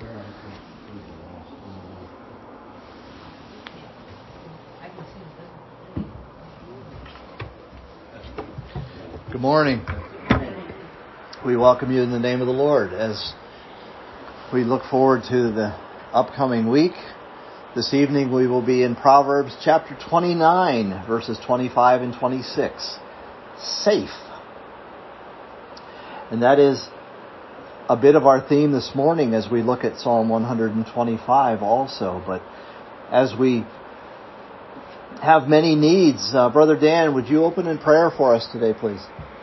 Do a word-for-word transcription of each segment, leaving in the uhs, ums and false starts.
Good morning. We welcome you in the name of the Lord as we look forward to the upcoming week. This evening we will be in Proverbs chapter twenty-nine, verses twenty-five and twenty-six. Safe. And that is a bit of our theme this morning as we look at Psalm one twenty-five also. But as we have many needs, uh, Brother Dan, would you open in prayer for us today, please?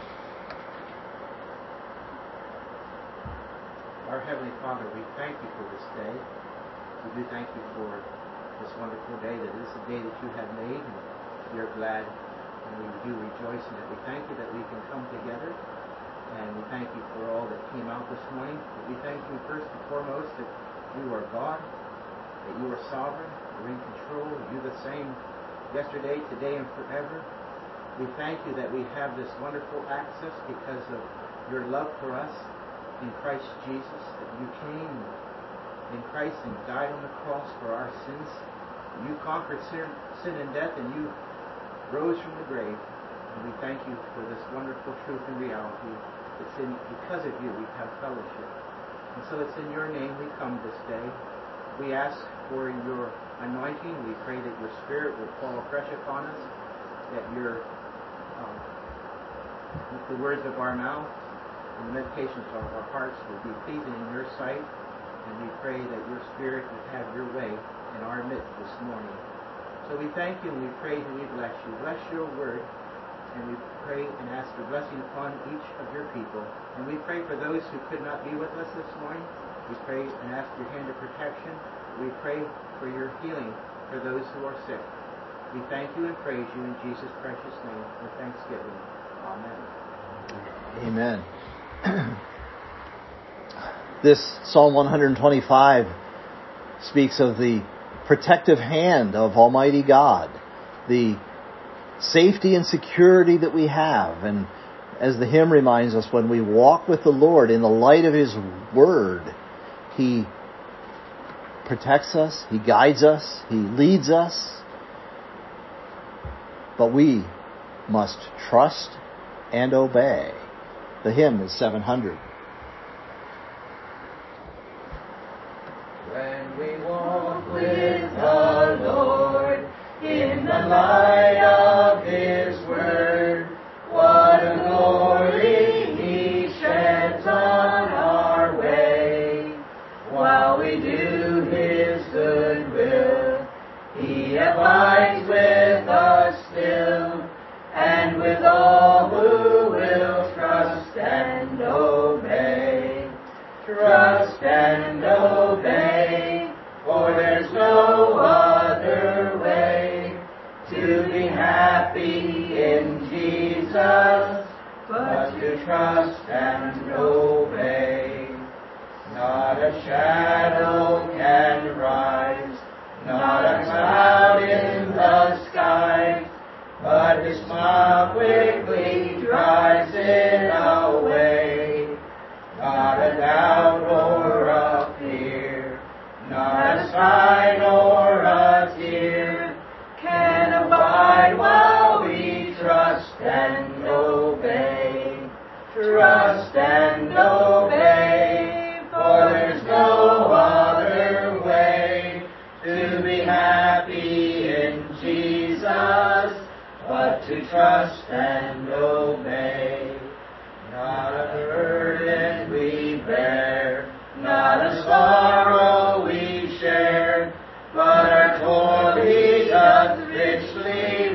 Our Heavenly Father, we thank you for this day. We do thank you for this wonderful day, that is the day that you have made, and we are glad and we do rejoice in it. We thank you that we can come together, and we thank you for all that came out this morning. But we thank you first and foremost that you are God, that you are sovereign, you're in control, you're the same yesterday, today, and forever. We thank you that we have this wonderful access because of your love for us in Christ Jesus, that you came in Christ and died on the cross for our sins. You conquered sin, sin and death, and you rose from the grave. And we thank you for this wonderful truth and reality. It's in because of you we have fellowship. And so it's in your name we come this day. We ask for your anointing. We pray that your Spirit will fall fresh upon us, that your um, the words of our mouth and the meditations of our hearts will be pleasing in your sight. And we pray that your Spirit would have your way in our midst this morning. So we thank you and we praise and we bless you. Bless your word. And we pray and ask for blessing upon each of your people. And we pray for those who could not be with us this morning. We pray and ask your hand of protection. We pray for your healing for those who are sick. We thank you and praise you in Jesus' precious name with thanksgiving. Amen. Amen. This Psalm one twenty-five speaks of the protective hand of Almighty God, the safety and security that we have. And as the hymn reminds us, when we walk with the Lord in the light of His Word, He protects us, He guides us, He leads us. But we must trust and obey. The hymn is seven hundred. When we walk with the Lord in the light of His Word, what a glory He sheds on our way. While we do His good will, He abides with us still, and with all who will trust and obey. Trust and obey, for there's no other way to be happy in Jesus, but to trust and obey. Not a shadow can rise, not a cloud in the sky, but His smile quickly drives it away. Not a doubt or a fear, not a sign or a tear can abide while we trust and obey. Trust and obey, for there's no other way to be happy in Jesus, but to trust and obey. Not a burden we bear, not a sorrow we share, but our toil He doth richly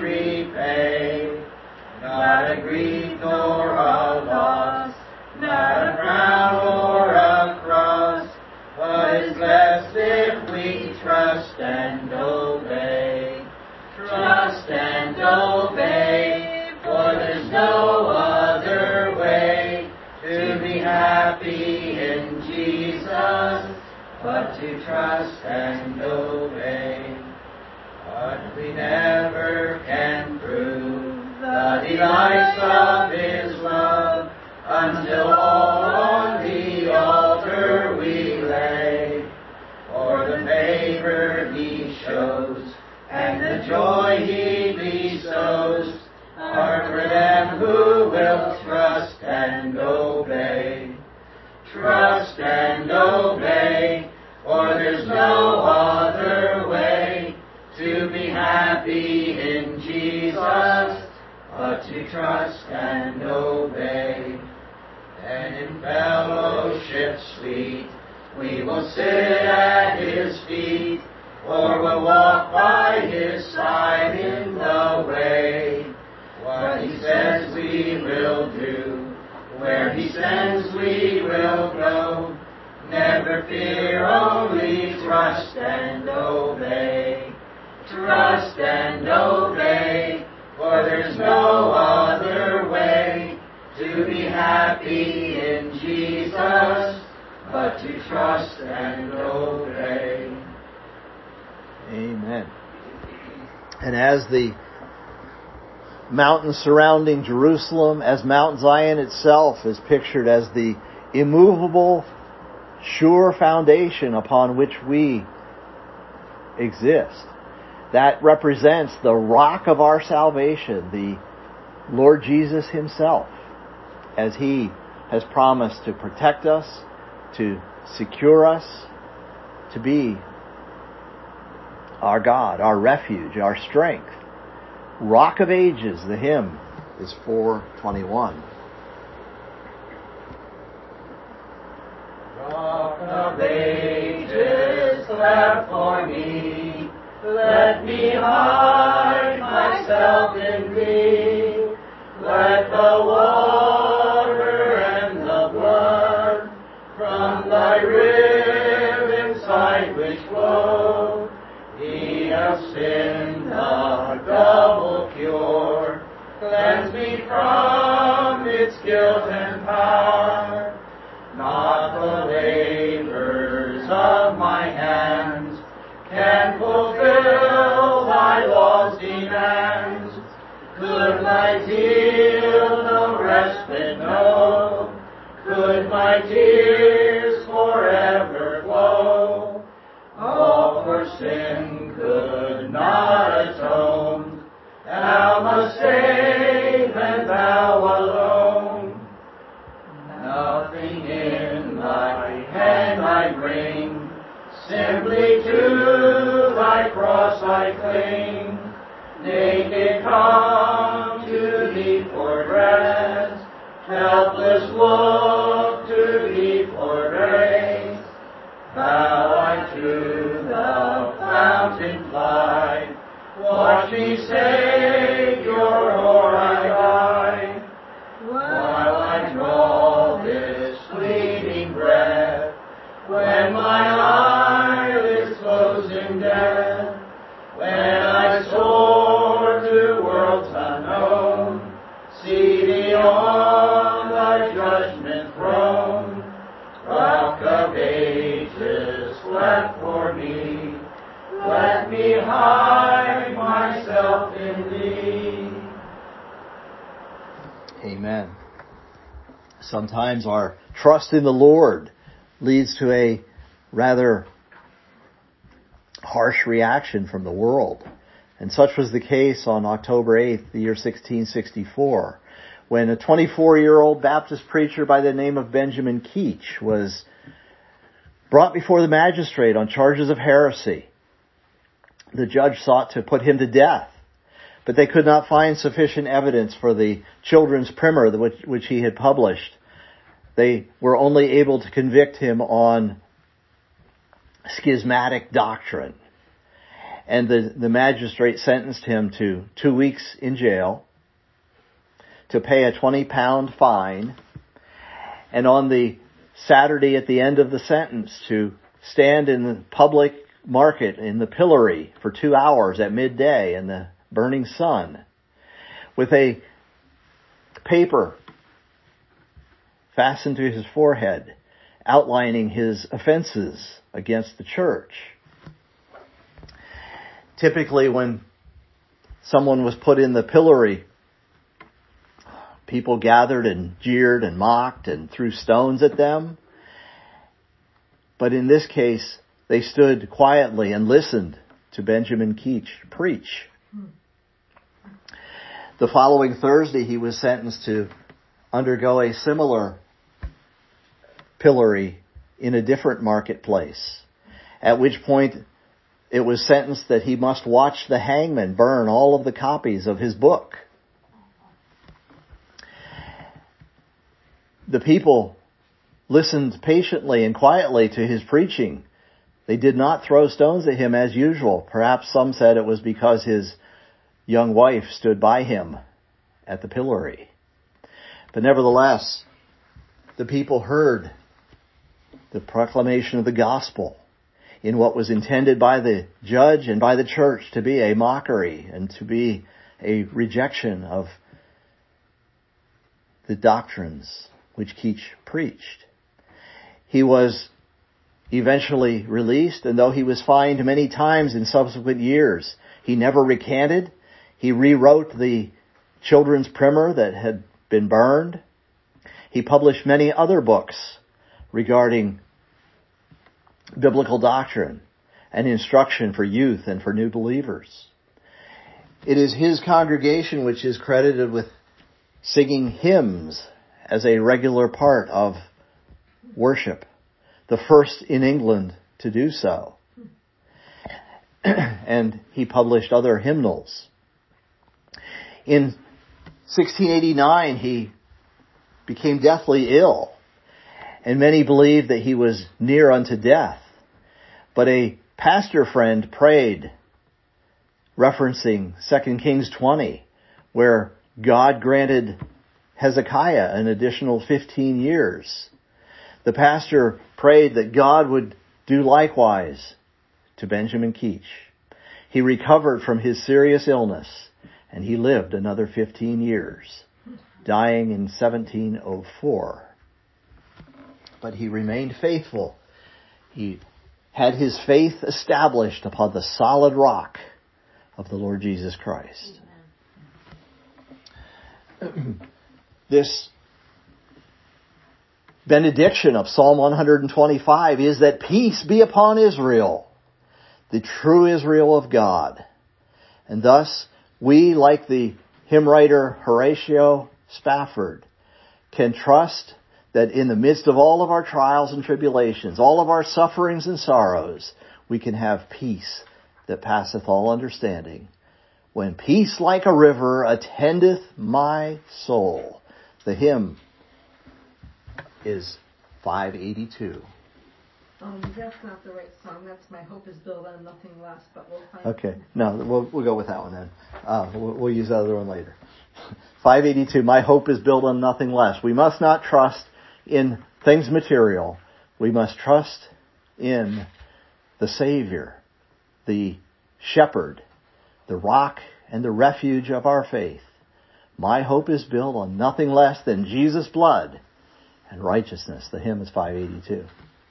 repay. Not a grief nor a loss, not a crown or a cross, but is blessed if we trust and obey. Trust and obey, for there's no other way to be happy in Jesus, but to trust and obey. But we never can prove the delights of His love until all on the altar we lay. trust and obey. And in fellowship sweet, we will sit at His feet, or will walk by His side in the way. What He says we will do, where He sends we will go. Never fear, only trust and obey. Trust and obey, for there's no other way to be happy in Jesus, but to trust and obey. Amen. And as the mountains surrounding Jerusalem, as Mount Zion itself is pictured as the immovable, sure foundation upon which we exist, that represents the rock of our salvation, the Lord Jesus Himself, as He has promised to protect us, to secure us, to be our God, our refuge, our strength. Rock of Ages, the hymn is four twenty-one. Rock of Ages, cleft for me, let me hide myself in Thee. Let the water and the blood from Thy rib inside which flow be of sin the double cure. Cleanse me from its guilt and power. Not the labors of my hands can fulfill Thy law's demands. Could my zeal no respite know? Could my tears forever flow? All for sin could not atone. Thou must save, and Thou alone. Nothing in Thy hand I bring, simply to Thy cross I cling. Naked come to Thee for rest, helpless look to Thee for grace. Bow I to the fountain fly, wash me, Savior, or I die. While I draw this fleeting breath, when my eyelids close in death, when I soar to worlds unknown, see Thee on Thy judgment throne. Rock of Ages, cleft for me, let me hide myself in Thee. Amen. Sometimes our trust in the Lord leads to a rather harsh reaction from the world. And such was the case on October eighth, the year sixteen sixty-four, when a twenty-four-year-old Baptist preacher by the name of Benjamin Keach was brought before the magistrate on charges of heresy. The judge sought to put him to death, but they could not find sufficient evidence for the children's primer which, which he had published. They were only able to convict him on schismatic doctrine. And the, the magistrate sentenced him to two weeks in jail, to pay a twenty pound fine, and on the Saturday at the end of the sentence to stand in the public market in the pillory for two hours at midday in the burning sun with a paper fastened to his forehead outlining his offenses against the church. Typically when someone was put in the pillory, people gathered and jeered and mocked and threw stones at them. But in this case, they stood quietly and listened to Benjamin Keach preach. The following Thursday, he was sentenced to undergo a similar pillory in a different marketplace, at which point it was sentenced that he must watch the hangman burn all of the copies of his book. the people listened patiently and quietly to his preaching. They did not throw stones at him as usual. Perhaps some said it was because his young wife stood by him at the pillory. But nevertheless, the people heard the proclamation of the gospel in what was intended by the judge and by the church to be a mockery and to be a rejection of the doctrines which Keach preached. He was eventually released, and though he was fined many times in subsequent years, he never recanted. He rewrote the children's primer that had been burned. He published many other books regarding biblical doctrine and instruction for youth and for new believers. It is his congregation which is credited with singing hymns as a regular part of worship, the first in England to do so. And he published other hymnals. In sixteen eighty-nine, he became deathly ill, and many believed that he was near unto death. But a pastor friend prayed, referencing Second Kings twenty, where God granted Hezekiah an additional fifteen years. The pastor prayed that God would do likewise to Benjamin Keach. He recovered from his serious illness, and he lived another fifteen years, dying in seventeen oh four. But he remained faithful. He had his faith established upon the solid rock of the Lord Jesus Christ. This benediction of Psalm one twenty-five is that peace be upon Israel, the true Israel of God. And thus, we, like the hymn writer Horatio Spafford, can trust that in the midst of all of our trials and tribulations, all of our sufferings and sorrows, we can have peace that passeth all understanding. When peace like a river attendeth my soul. The hymn is five eighty-two. Um, that's not the right song. That's My Hope is Built on Nothing Less, but we'll find Okay. it. No, we'll, we'll go with that one then. Uh, we'll, we'll use the other one later. five eighty-two, My hope is built on nothing less. We must not trust in things material. We must trust in the Savior, the Shepherd, the rock and the refuge of our faith. My hope is built on nothing less than Jesus' blood and righteousness. The hymn is five eighty-two.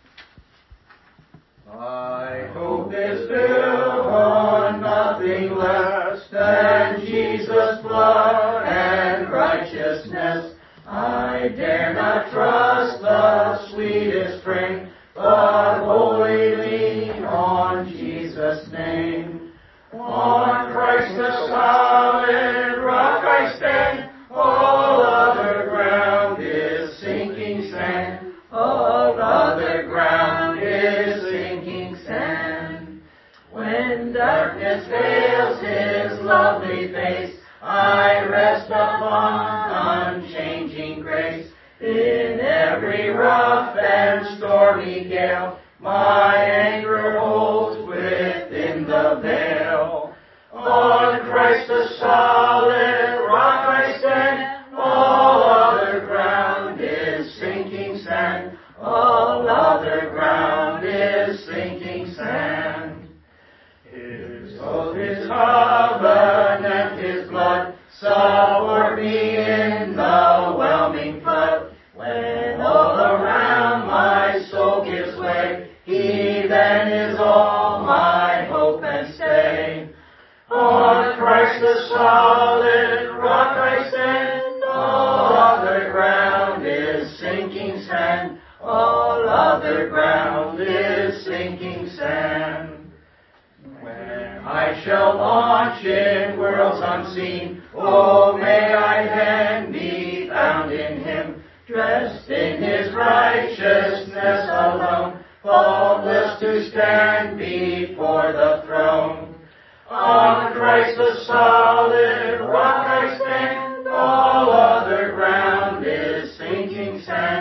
My hope is built on nothing less than Jesus' blood and righteousness. I dare not trust the sweetest frame, but wholly lean on Jesus' name. On Christ the solid rock I stand, all other ground is sinking sand. All other ground is sinking sand. When darkness veils his lovely face, I rest upon unchanging grace. In every rough and stormy gale, my anchor holds within the veil. On Christ the solid rock I stand, all other ground is sinking sand. All other ground is sinking sand. His oath, his covenant, his blood, support me in the whelming flood. When all around my soul gives way, he then is all my hope and stay. On Christ the solid rock I stand, all other ground is sinking sand. All other ground is sinking sand. When I shall launch in worlds unseen, oh, may I then be found in him, dressed in his righteousness alone, faultless to stand before the throne. On Christ the solid rock I stand, all other ground is sinking sand.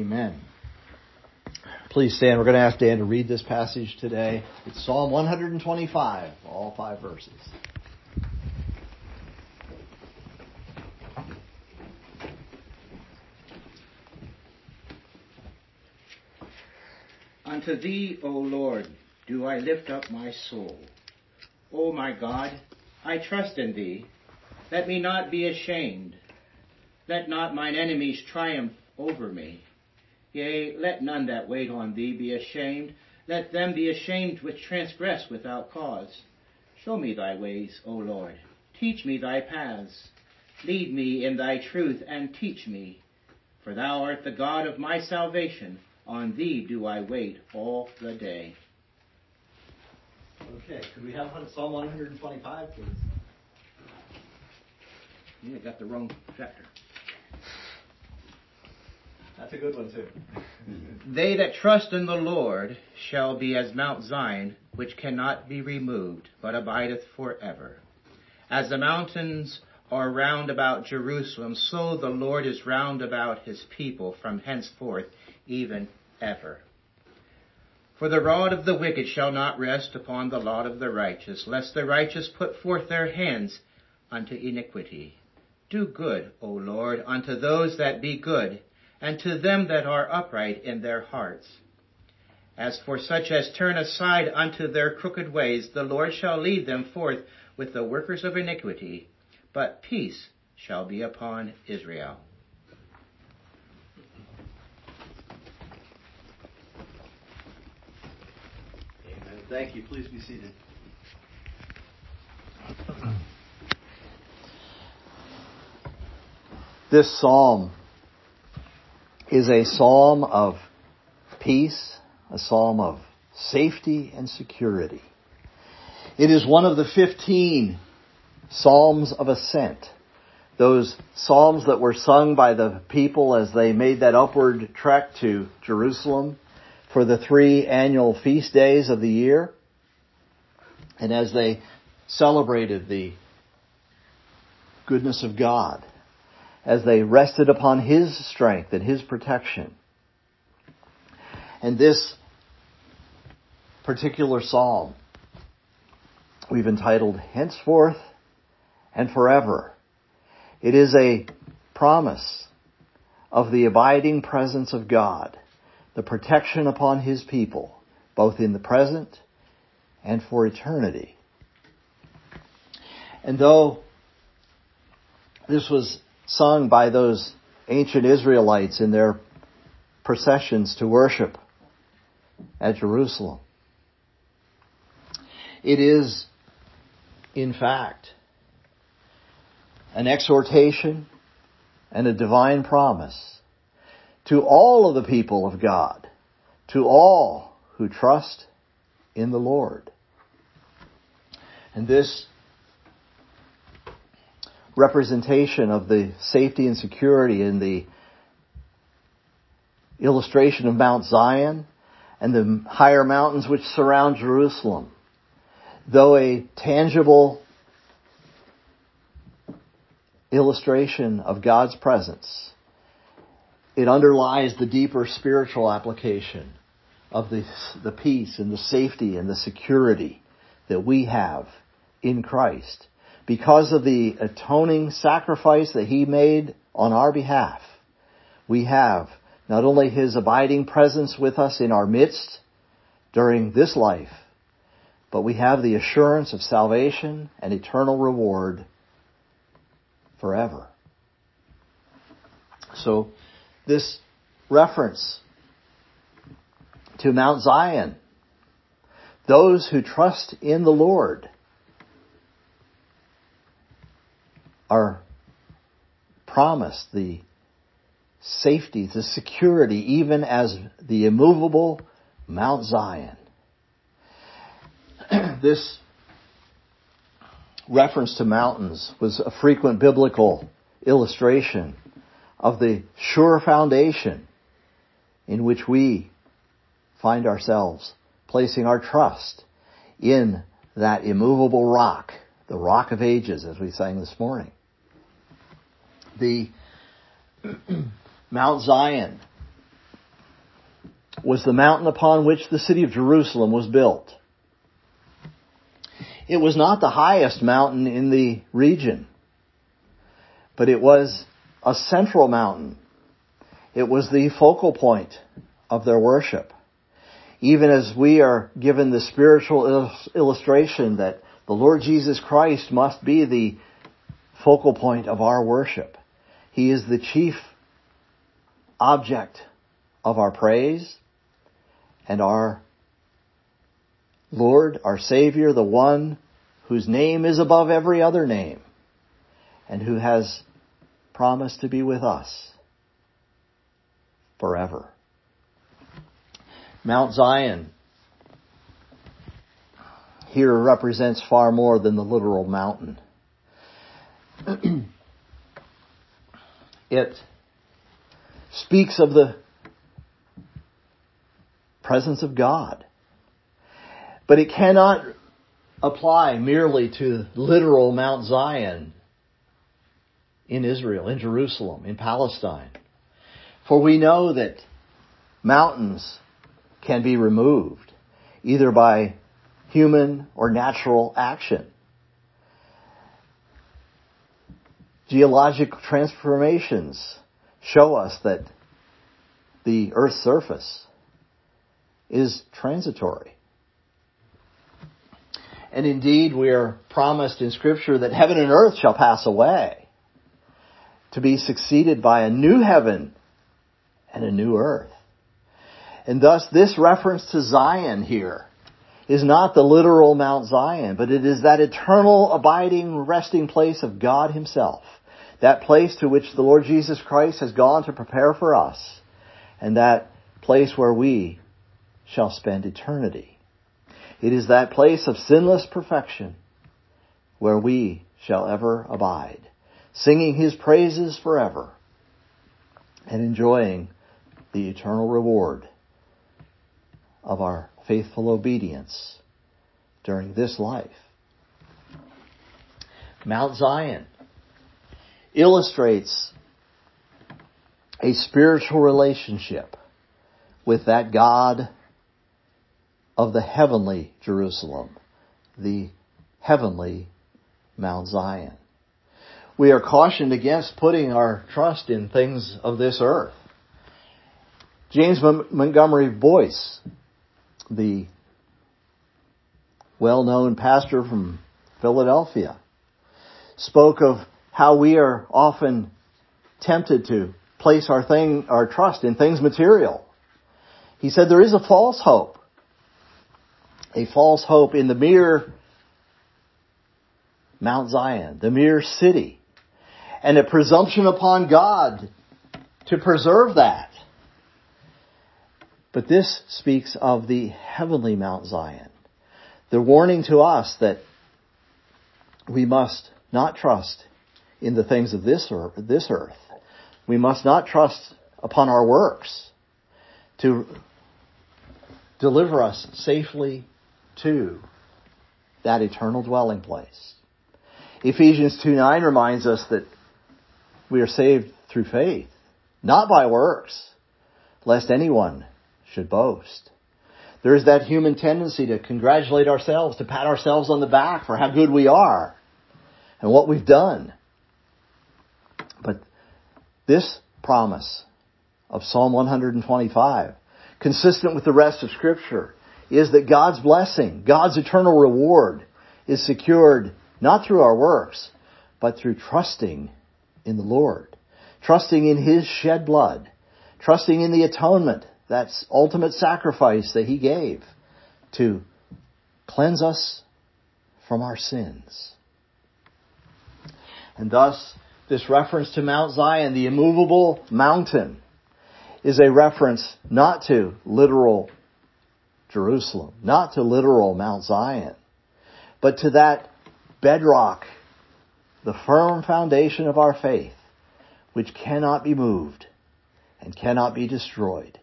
Amen. Please stand. We're going to ask Dan to read this passage today. It's Psalm one twenty-five, all five verses. Unto thee, O Lord, do I lift up my soul. O my God, I trust in thee. Let me not be ashamed. Let not mine enemies triumph over me. Yea, let none that wait on thee be ashamed. Let them be ashamed which transgress without cause. Show me thy ways, O Lord. Teach me thy paths. Lead me in thy truth and teach me. For thou art the God of my salvation. On thee do I wait all the day. Okay, could we have Psalm one twenty-five, please? Yeah, I got the wrong chapter. That's a good one, too. They that trust in the Lord shall be as Mount Zion, which cannot be removed, but abideth forever. As the mountains are round about Jerusalem, so the Lord is round about his people from henceforth, even ever. For the rod of the wicked shall not rest upon the lot of the righteous, lest the righteous put forth their hands unto iniquity. Do good, O Lord, unto those that be good, and to them that are upright in their hearts. As for such as turn aside unto their crooked ways, the Lord shall lead them forth with the workers of iniquity, but peace shall be upon Israel. Amen. Thank you. Please be seated. This psalm is a psalm of peace, a psalm of safety and security. It is one of the fifteen psalms of ascent, those psalms that were sung by the people as they made that upward trek to Jerusalem for the three annual feast days of the year, and as they celebrated the goodness of God, as they rested upon his strength and his protection. And this particular psalm we've entitled Henceforth and Forever. It is a promise of the abiding presence of God, the protection upon his people, both in the present and for eternity. And though this was sung by those ancient Israelites in their processions to worship at Jerusalem, it is, in fact, an exhortation and a divine promise to all of the people of God, to all who trust in the Lord. And this representation of the safety and security in the illustration of Mount Zion and the higher mountains which surround Jerusalem, though a tangible illustration of God's presence, it underlies the deeper spiritual application of the, the peace and the safety and the security that we have in Christ. Because of the atoning sacrifice that he made on our behalf, we have not only his abiding presence with us in our midst during this life, but we have the assurance of salvation and eternal reward forever. So this reference to Mount Zion, those who trust in the Lord are promised the safety, the security, even as the immovable Mount Zion. This reference to mountains was a frequent biblical illustration of the sure foundation in which we find ourselves placing our trust in that immovable rock, the rock of ages, as we sang this morning. The Mount Zion was the mountain upon which the city of Jerusalem was built. It was not the highest mountain in the region, but it was a central mountain. It was the focal point of their worship. Even as we are given the spiritual illustration that the Lord Jesus Christ must be the focal point of our worship. He is the chief object of our praise and our Lord, our Savior, the one whose name is above every other name and who has promised to be with us forever. Mount Zion here represents far more than the literal mountain. It speaks of the presence of God. But it cannot apply merely to literal Mount Zion in Israel, in Jerusalem, in Palestine. For we know that mountains can be removed, either by human or natural action. Geological transformations show us that the Earth's surface is transitory. And indeed, we are promised in Scripture that heaven and earth shall pass away, to be succeeded by a new heaven and a new earth. And thus, this reference to Zion here is not the literal Mount Zion, but it is that eternal, abiding, resting place of God Himself. That place to which the Lord Jesus Christ has gone to prepare for us. And that place where we shall spend eternity. It is that place of sinless perfection where we shall ever abide, singing His praises forever and enjoying the eternal reward of our faithful obedience during this life. Mount Zion illustrates a spiritual relationship with that God of the heavenly Jerusalem, the heavenly Mount Zion. We are cautioned against putting our trust in things of this earth. James Montgomery Boyce, the well-known pastor from Philadelphia, spoke of how we are often tempted to place our thing, our trust in things material. He said there is a false hope. A false hope in the mere Mount Zion, the mere city, and a presumption upon God to preserve that. But this speaks of the heavenly Mount Zion, the warning to us that we must not trust in the things of this earth, this earth. We must not trust upon our works to deliver us safely to that eternal dwelling place. Ephesians two nine reminds us that we are saved through faith, not by works, lest anyone should boast. There is that human tendency to congratulate ourselves, to pat ourselves on the back for how good we are and what we've done. But this promise of Psalm one twenty-five, consistent with the rest of Scripture, is that God's blessing, God's eternal reward, is secured not through our works, but through trusting in the Lord, trusting in His shed blood, trusting in the atonement, that ultimate sacrifice that He gave to cleanse us from our sins. And thus, this reference to Mount Zion, the immovable mountain, is a reference not to literal Jerusalem, not to literal Mount Zion, but to that bedrock, the firm foundation of our faith, which cannot be moved and cannot be destroyed.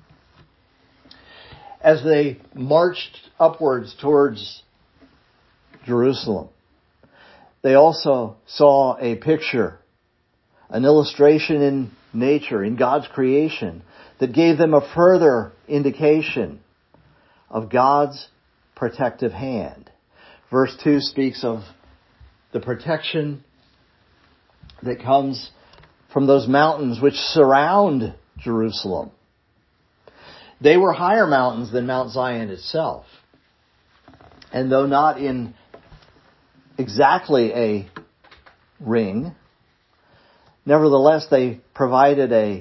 As they marched upwards towards Jerusalem, they also saw a picture, an illustration in nature, in God's creation, that gave them a further indication of God's protective hand. Verse two speaks of the protection that comes from those mountains which surround Jerusalem. They were higher mountains than Mount Zion itself. And though not in exactly a ring, nevertheless they provided a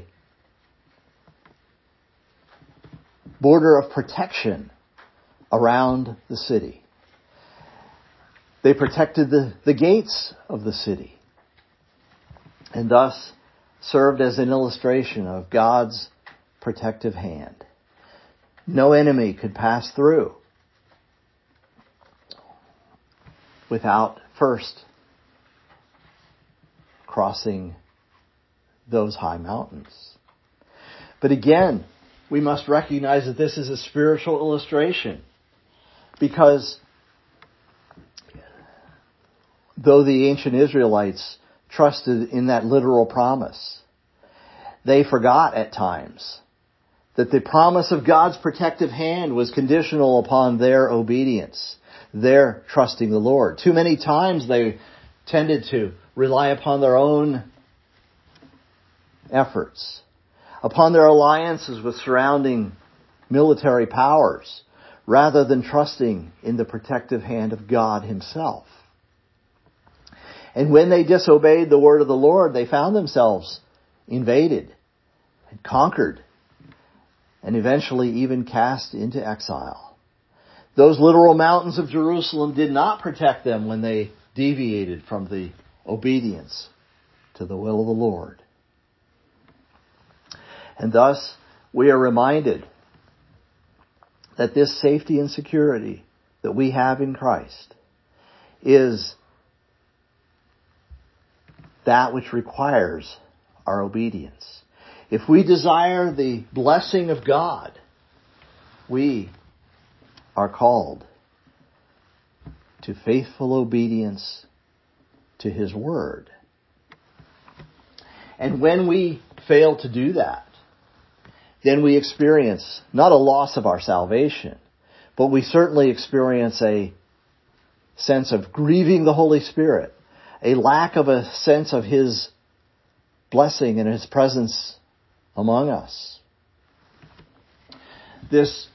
border of protection around the city. They protected the, the gates of the city, and thus served as an illustration of God's protective hand. No enemy could pass through without first crossing those high mountains. But again, we must recognize that this is a spiritual illustration, because though the ancient Israelites trusted in that literal promise, they forgot at times that the promise of God's protective hand was conditional upon their obedience, their trusting the Lord. Too many times they tended to rely upon their own efforts, upon their alliances with surrounding military powers, rather than trusting in the protective hand of God Himself. And when they disobeyed the word of the Lord, they found themselves invaded and conquered, and eventually even cast into exile. Those literal mountains of Jerusalem did not protect them when they deviated from the obedience to the will of the Lord. And thus, we are reminded that this safety and security that we have in Christ is that which requires our obedience. If we desire the blessing of God, we are called to faithful obedience to His Word. And when we fail to do that, then we experience not a loss of our salvation, but we certainly experience a sense of grieving the Holy Spirit, a lack of a sense of His blessing and His presence among us. This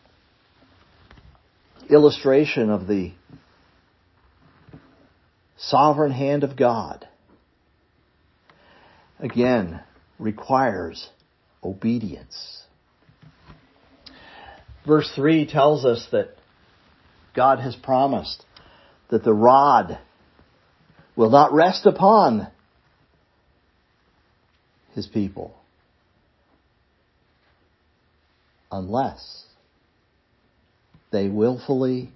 illustration of the sovereign hand of God, again, requires obedience. Verse three tells us that God has promised that the rod will not rest upon His people unless they willfully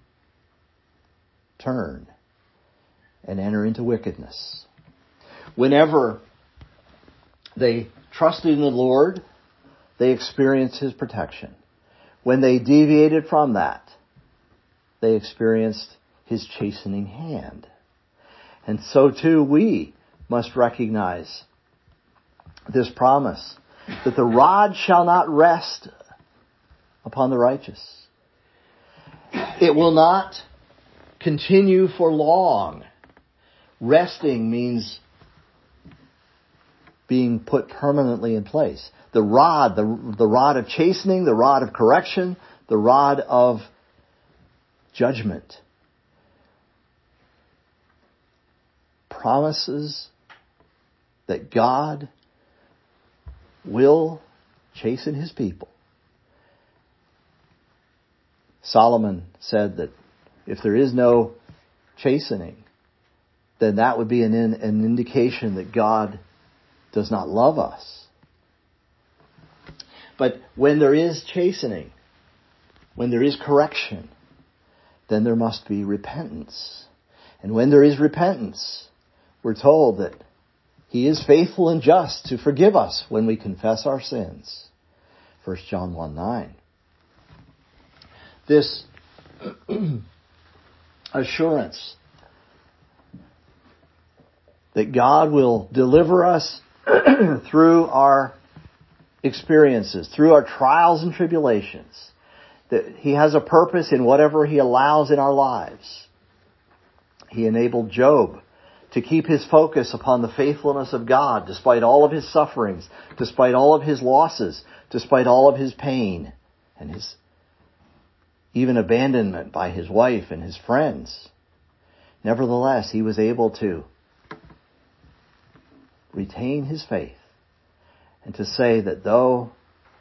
turn and enter into wickedness. Whenever they trusted in the Lord, they experienced His protection. When they deviated from that, they experienced His chastening hand. And so too we must recognize this promise that the rod shall not rest upon the righteous. It will not continue for long. Resting means being put permanently in place. The rod, the, the rod of chastening, the rod of correction, the rod of judgment, promises that God will chasten His people. Solomon said that if there is no chastening, then that would be an, an indication that God does not love us. But when there is chastening, when there is correction, then there must be repentance. And when there is repentance, we're told that He is faithful and just to forgive us when we confess our sins. First John one nine. This assurance that God will deliver us through our experiences, through our trials and tribulations, that He has a purpose in whatever He allows in our lives. He enabled Job to keep his focus upon the faithfulness of God despite all of his sufferings, despite all of his losses, despite all of his pain, and his even abandonment by his wife and his friends. Nevertheless, he was able to retain his faith and to say that though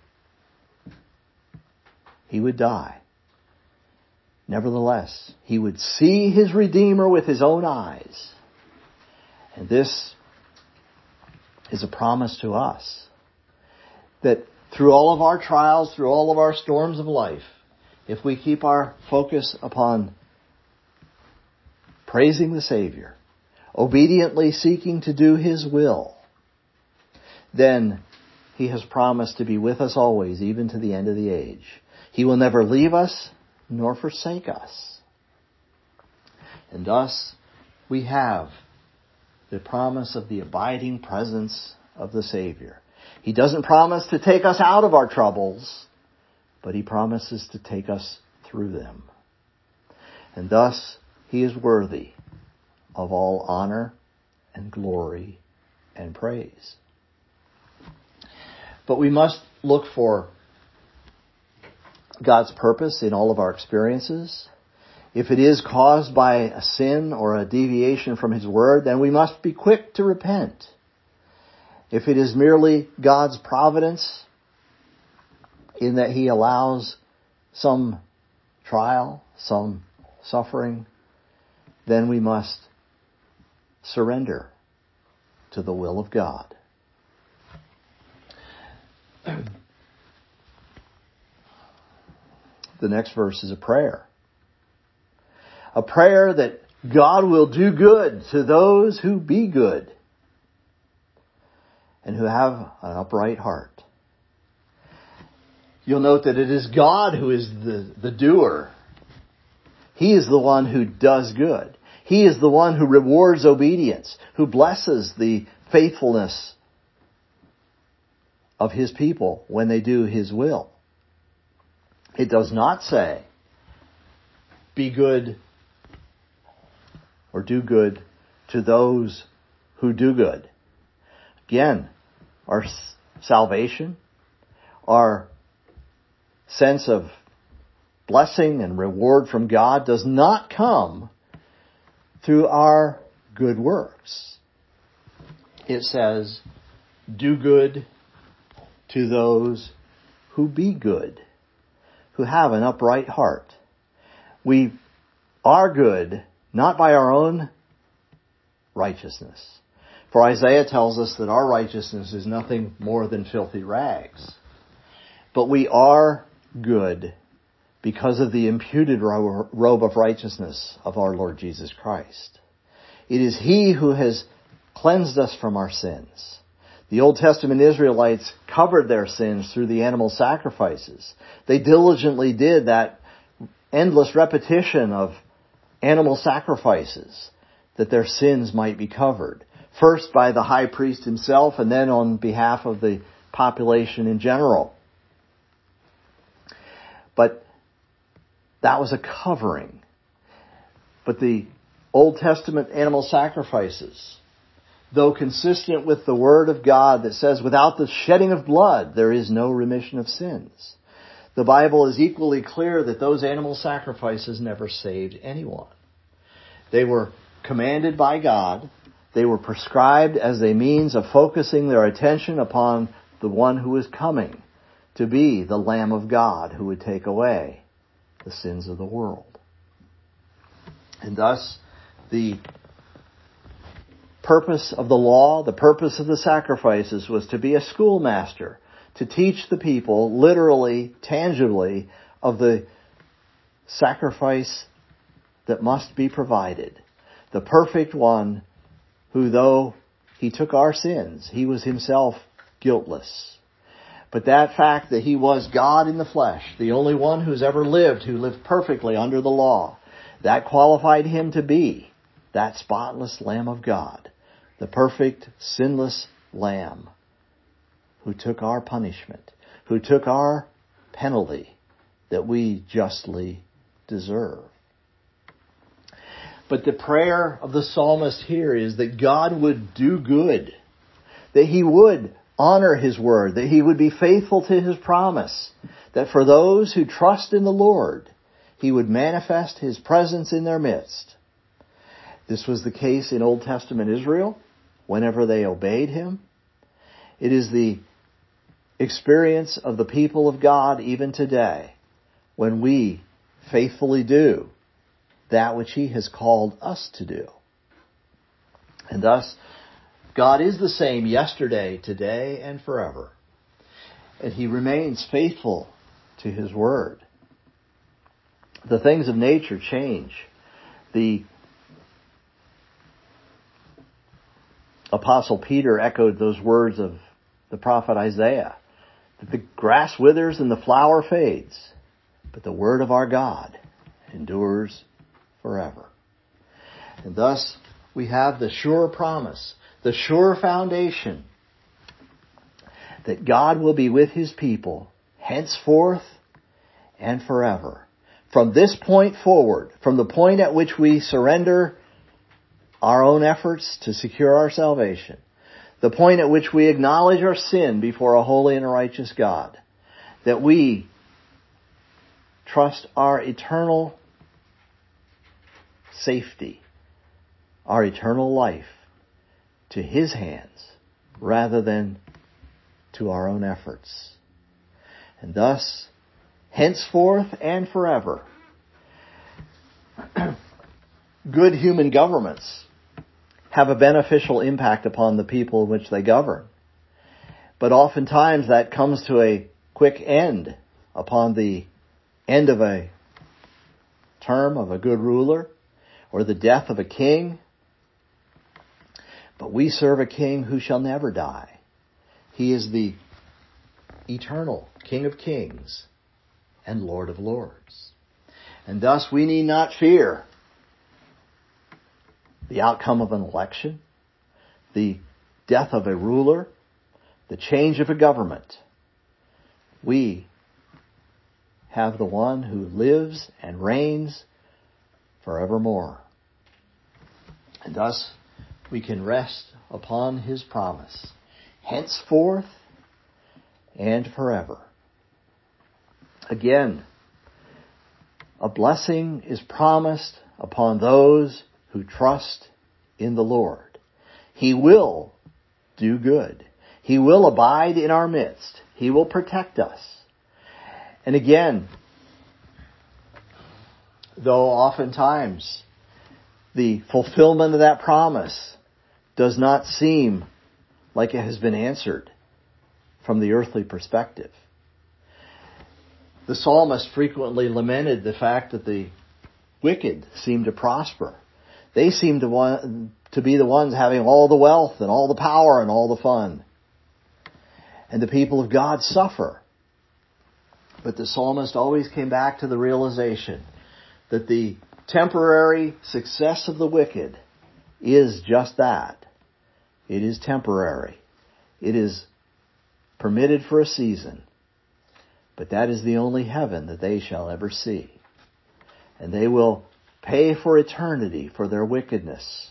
he would die, nevertheless, he would see his Redeemer with his own eyes. And this is a promise to us that through all of our trials, through all of our storms of life, if we keep our focus upon praising the Savior, obediently seeking to do His will, then He has promised to be with us always, even to the end of the age. He will never leave us nor forsake us. And thus we have the promise of the abiding presence of the Savior. He doesn't promise to take us out of our troubles, but He promises to take us through them. And thus He is worthy of all honor and glory and praise. But we must look for God's purpose in all of our experiences. If it is caused by a sin or a deviation from His Word, then we must be quick to repent. If it is merely God's providence in that He allows some trial, some suffering, then we must surrender to the will of God. The next verse is a prayer. A prayer that God will do good to those who be good and who have an upright heart. You'll note that it is God who is the, the doer. He is the one who does good. He is the one who rewards obedience, who blesses the faithfulness of His people when they do His will. It does not say, be good or do good to those who do good. Again, our salvation, our sense of blessing and reward from God does not come through our good works. It says, do good to those who be good, who have an upright heart. We are good not by our own righteousness. For Isaiah tells us that our righteousness is nothing more than filthy rags. But we are good because of the imputed robe of righteousness of our Lord Jesus Christ. It is He who has cleansed us from our sins. The Old Testament Israelites covered their sins through the animal sacrifices. They diligently did that endless repetition of animal sacrifices that their sins might be covered. First by the high priest himself and then on behalf of the population in general. But that was a covering. But the Old Testament animal sacrifices, though consistent with the Word of God that says, without the shedding of blood, there is no remission of sins. The Bible is equally clear that those animal sacrifices never saved anyone. They were commanded by God. They were prescribed as a means of focusing their attention upon the one who is coming to be the Lamb of God who would take away the sins of the world. And thus, the purpose of the law, the purpose of the sacrifices was to be a schoolmaster, to teach the people literally, tangibly, of the sacrifice that must be provided. The perfect one who, though He took our sins, He was Himself guiltless. But that fact that He was God in the flesh, the only one who's ever lived, who lived perfectly under the law, that qualified Him to be that spotless Lamb of God, the perfect, sinless Lamb, who took our punishment, who took our penalty that we justly deserve. But the prayer of the psalmist here is that God would do good, that He would honor His word, that He would be faithful to His promise, that for those who trust in the Lord, He would manifest His presence in their midst. This was the case in Old Testament Israel, whenever they obeyed Him. It is the experience of the people of God even today, when we faithfully do that which He has called us to do. And thus, God is the same yesterday, today, and forever. And He remains faithful to His word. The things of nature change. The Apostle Peter echoed those words of the prophet Isaiah, that the grass withers and the flower fades, but the word of our God endures forever. And thus we have the sure promise, the sure foundation that God will be with His people henceforth and forever. From this point forward, from the point at which we surrender our own efforts to secure our salvation, the point at which we acknowledge our sin before a holy and a righteous God, that we trust our eternal safety, our eternal life, to His hands rather than to our own efforts. And thus, henceforth and forever, good human governments have a beneficial impact upon the people in which they govern. But oftentimes that comes to a quick end upon the end of a term of a good ruler or the death of a king. But we serve a King who shall never die. He is the eternal King of kings and Lord of lords. And thus we need not fear the outcome of an election, the death of a ruler, the change of a government. We have the one who lives and reigns forevermore. And thus we can rest upon His promise, henceforth and forever. Again, a blessing is promised upon those who trust in the Lord. He will do good. He will abide in our midst. He will protect us. And again, though oftentimes the fulfillment of that promise does not seem like it has been answered from the earthly perspective. The psalmist frequently lamented the fact that the wicked seem to prosper. They seem to want to be the ones having all the wealth and all the power and all the fun. And the people of God suffer. But the psalmist always came back to the realization that the temporary success of the wicked is just that. It is temporary. It is permitted for a season. But that is the only heaven that they shall ever see. And they will pay for eternity for their wickedness.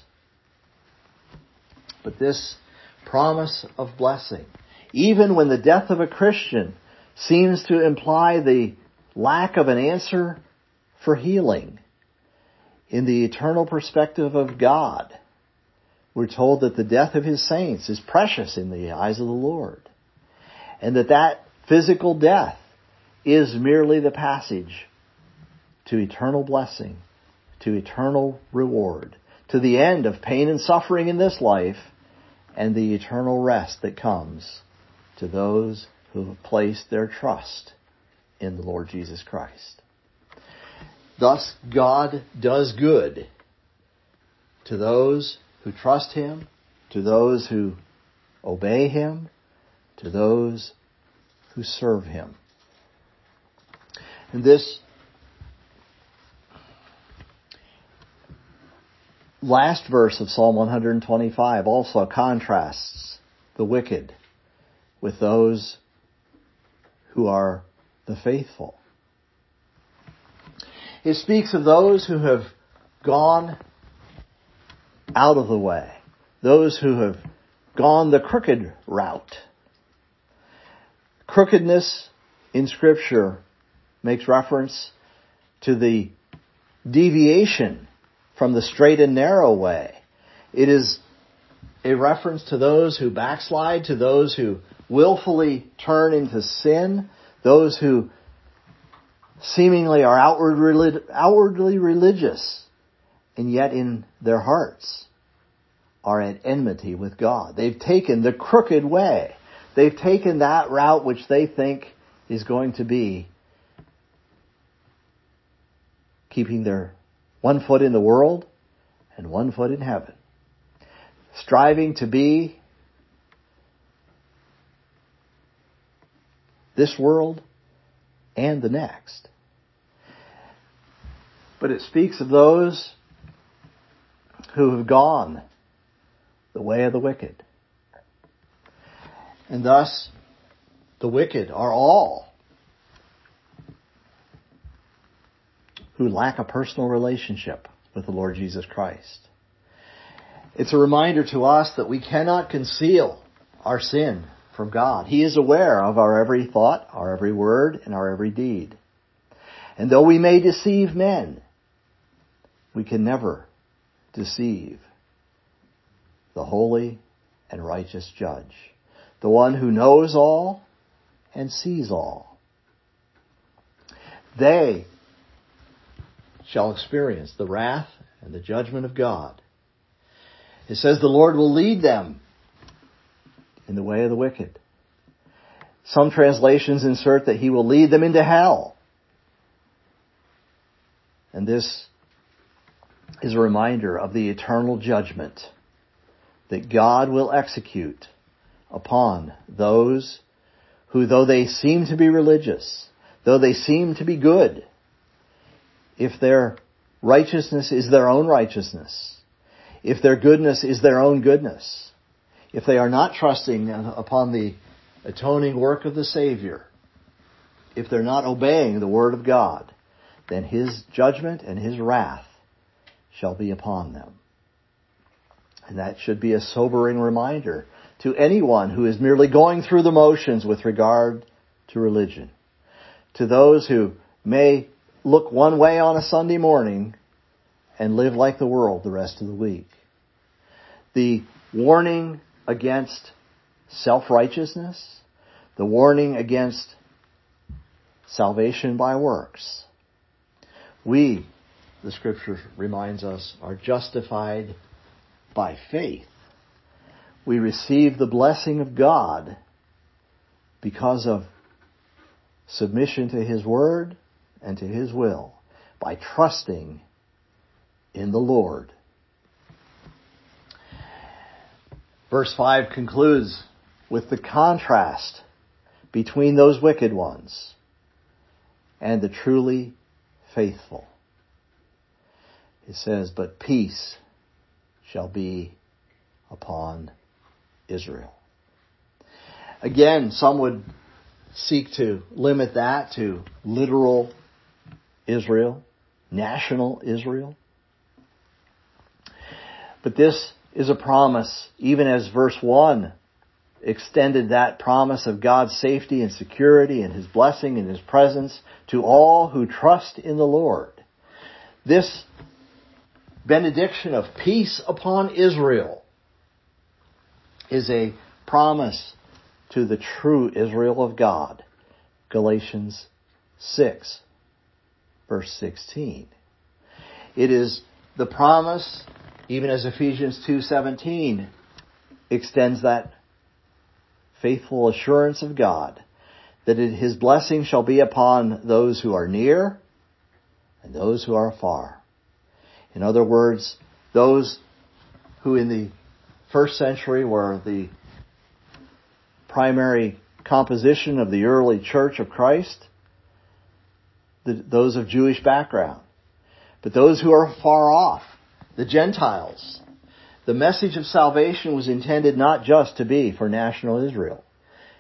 But this promise of blessing, even when the death of a Christian seems to imply the lack of an answer for healing, in the eternal perspective of God, we're told that the death of His saints is precious in the eyes of the Lord. And that that physical death is merely the passage to eternal blessing, to eternal reward, to the end of pain and suffering in this life, and the eternal rest that comes to those who have placed their trust in the Lord Jesus Christ. Thus, God does good to those who trust Him, to those who obey Him, to those who serve Him. And this last verse of Psalm one twenty-five also contrasts the wicked with those who are the faithful. It speaks of those who have gone out of the way, those who have gone the crooked route. Crookedness in Scripture makes reference to the deviation from the straight and narrow way. It is a reference to those who backslide, to those who willfully turn into sin, those who seemingly are outward, outwardly religious, and yet in their hearts are at enmity with God. They've taken the crooked way. They've taken that route which they think is going to be keeping their one foot in the world and one foot in heaven. Striving to be this world and the next. But it speaks of those who have gone the way of the wicked. And thus, the wicked are all who lack a personal relationship with the Lord Jesus Christ. It's a reminder to us that we cannot conceal our sin from God. He is aware of our every thought, our every word, and our every deed. And though we may deceive men, we can never deceive the holy and righteous judge, the one who knows all and sees all. They shall experience the wrath and the judgment of God. It says the Lord will lead them in the way of the wicked. Some translations insert that He will lead them into hell. And this is a reminder of the eternal judgment that God will execute upon those who, though they seem to be religious, though they seem to be good, if their righteousness is their own righteousness, if their goodness is their own goodness, if they are not trusting upon the atoning work of the Savior, if they're not obeying the Word of God, then His judgment and His wrath shall be upon them. And that should be a sobering reminder to anyone who is merely going through the motions with regard to religion. To those who may look one way on a Sunday morning and live like the world the rest of the week. The warning against self-righteousness, the warning against salvation by works. We, the Scripture reminds us, are justified by faith. We receive the blessing of God because of submission to His Word and to His will, by trusting in the Lord. Verse five concludes with the contrast between those wicked ones and the truly faithful. It says, but peace shall be upon Israel. Again, some would seek to limit that to literal Israel, national Israel. But this is a promise, even as verse one extended that promise of God's safety and security and His blessing and His presence to all who trust in the Lord. This benediction of peace upon Israel is a promise to the true Israel of God. Galatians six, verse sixteen. It is the promise, even as Ephesians two seventeen extends that faithful assurance of God, that it, His blessing shall be upon those who are near and those who are far. In other words, those who in the first century were the primary composition of the early church of Christ, the, those of Jewish background. But those who are far off, the Gentiles, the message of salvation was intended not just to be for national Israel.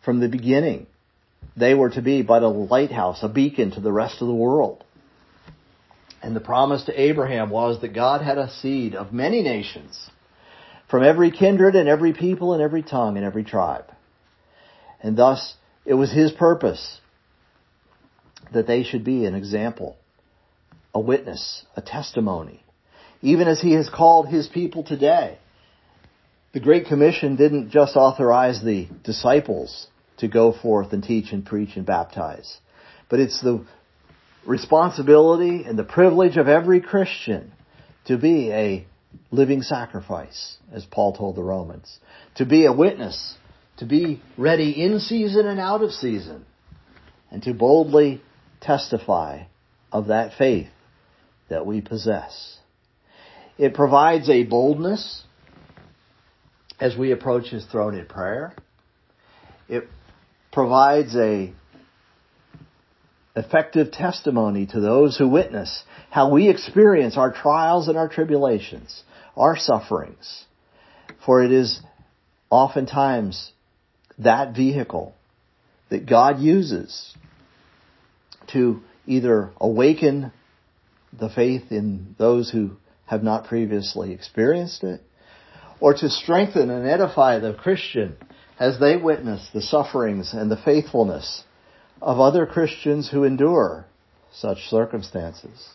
from the beginning. They were to be but a lighthouse, a beacon to the rest of the world. And the promise to Abraham was that God had a seed of many nations, from every kindred and every people and every tongue and every tribe. And thus, it was His purpose that they should be an example, a witness, a testimony. Even as He has called His people today. The Great Commission didn't just authorize the disciples to go forth and teach and preach and baptize, but it's the responsibility and the privilege of every Christian to be a living sacrifice, as Paul told the Romans, to be a witness, to be ready in season and out of season, and to boldly testify of that faith that we possess. It provides a boldness as we approach His throne in prayer. It provides a effective testimony to those who witness how we experience our trials and our tribulations, our sufferings. For it is oftentimes that vehicle that God uses to either awaken the faith in those who have not previously experienced it, or to strengthen and edify the Christian as they witness the sufferings and the faithfulness of other Christians who endure such circumstances.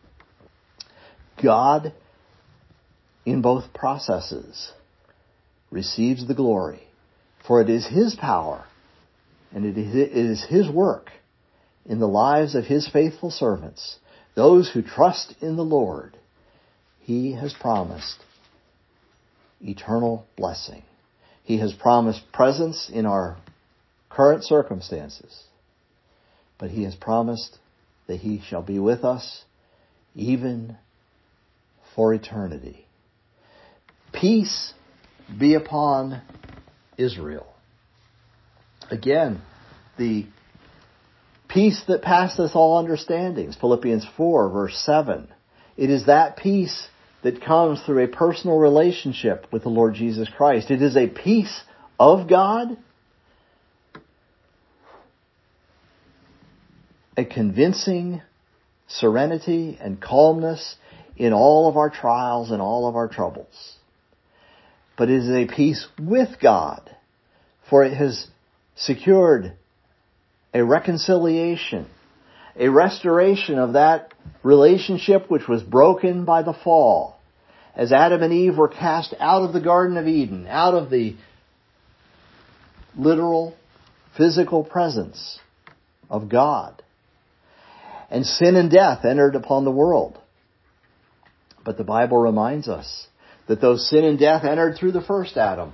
God, in both processes, receives the glory, for it is His power and it is His work in the lives of His faithful servants, those who trust in the Lord. He has promised eternal blessing. He has promised presence in our current circumstances. But He has promised that He shall be with us even for eternity. Peace be upon Israel. Again, the peace that passeth all understandings, Philippians four, verse seven. It is that peace that comes through a personal relationship with the Lord Jesus Christ. It is a peace of God, a convincing serenity and calmness in all of our trials and all of our troubles. But it is a peace with God, for it has secured a reconciliation, a restoration of that relationship which was broken by the fall. As Adam and Eve were cast out of the Garden of Eden, out of the literal, physical presence of God. And sin and death entered upon the world. But the Bible reminds us that though sin and death entered through the first Adam,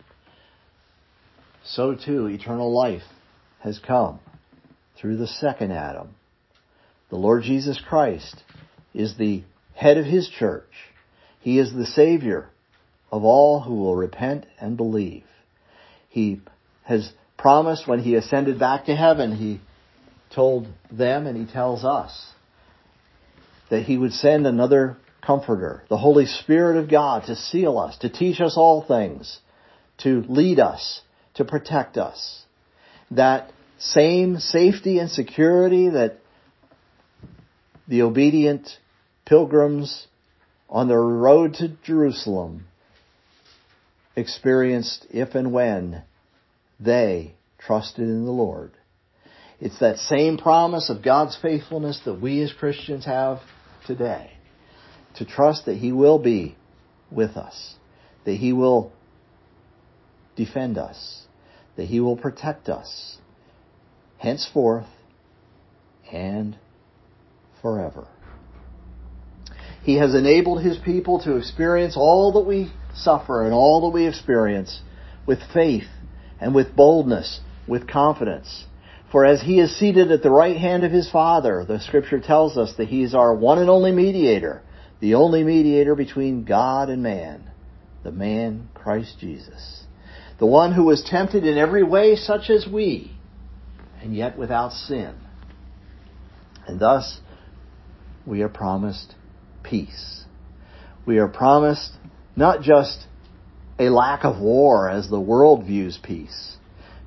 so too eternal life has come through the second Adam. The Lord Jesus Christ is the head of His church. He is the Savior of all who will repent and believe. He has promised when He ascended back to heaven, He told them and He tells us that He would send another Comforter, the Holy Spirit of God, to seal us, to teach us all things, to lead us, to protect us. That same safety and security that the obedient pilgrims on the road to Jerusalem experienced if and when they trusted in the Lord. It's that same promise of God's faithfulness that we as Christians have today. To trust that He will be with us, that He will defend us, that He will protect us, henceforth and forever. He has enabled His people to experience all that we suffer and all that we experience with faith and with boldness, with confidence. For as He is seated at the right hand of His Father, the Scripture tells us that He is our one and only mediator, the only mediator between God and man, the man Christ Jesus. The one who was tempted in every way such as we, and yet without sin. And thus, we are promised peace. We are promised not just a lack of war as the world views peace,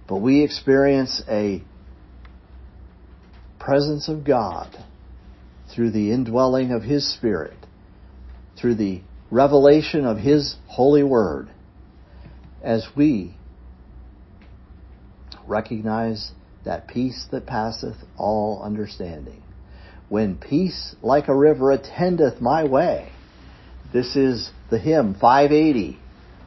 but we experience a presence of God through the indwelling of His Spirit, through the revelation of His holy word, as we recognize that peace that passeth all understanding. When peace like a river attendeth my way. This is the hymn five eighty.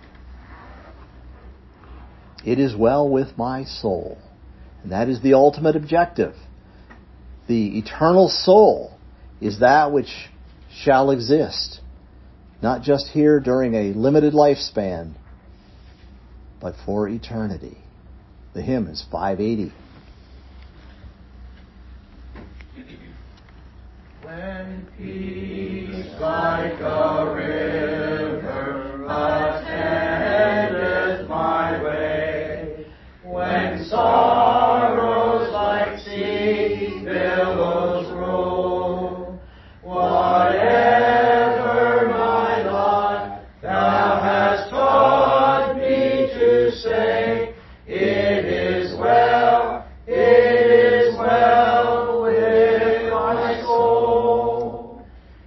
It is well with my soul. And that is the ultimate objective. The eternal soul is that which shall exist, not just here during a limited lifespan, but for eternity. The hymn is five eighty. When peace like a river attendeth my way, when sorrows like sea billows roll, whatever my lot thou hast taught me to say, it is well, it is well with my soul.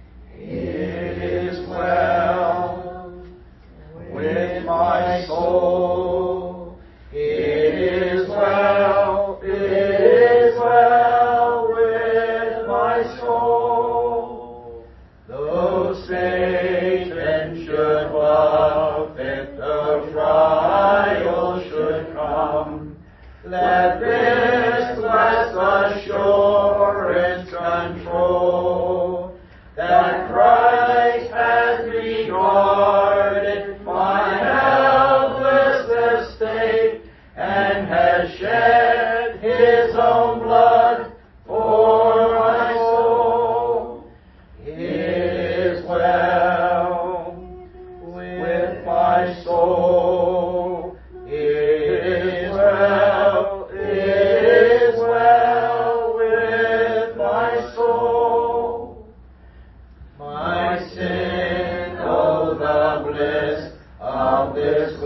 It is well with my soul. It is well, it is well with my soul. Though Satan should buffet, the trial should come, let this blessed assurance control, that Christ has regarded my helpless estate, and has shed His own blood for my soul. It is well with my soul. It is well, it is well with my soul. My sin, oh the bliss of this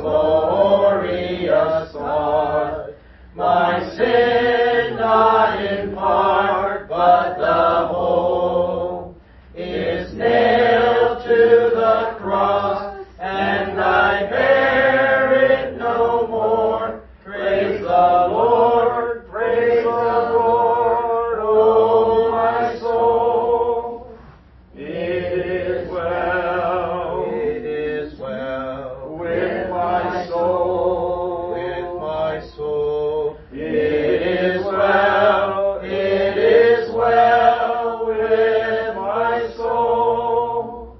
glorious thought. My sin, not in part, but the whole, is nailed to the cross, and I bear it no more. Praise the Lord, praise the Lord, oh my soul. It is well, it is well with my soul, with my soul. It is well, it is well with my soul.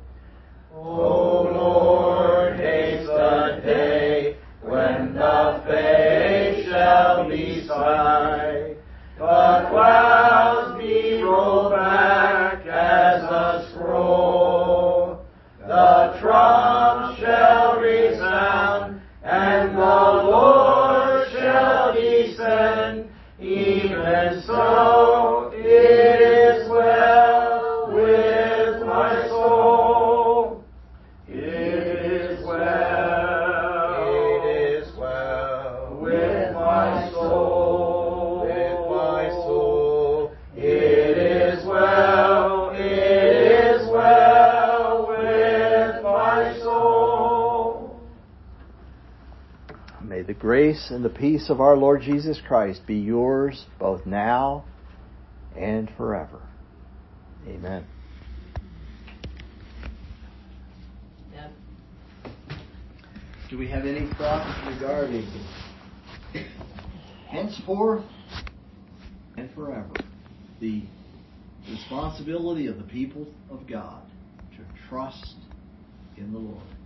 O Lord, haste the day when the face shall be sight, the clouds be rolled back as a scroll, the trump shall resound, and the Lord shall descend. Even so, it is well with my soul. It is well, it is well with my soul, with my soul. It is well, it is well with my soul. May the grace and the peace of our Lord Jesus Christ be yours both now and forever. Amen. Do we have any thoughts regarding henceforth and forever the responsibility of the people of God to trust in the Lord?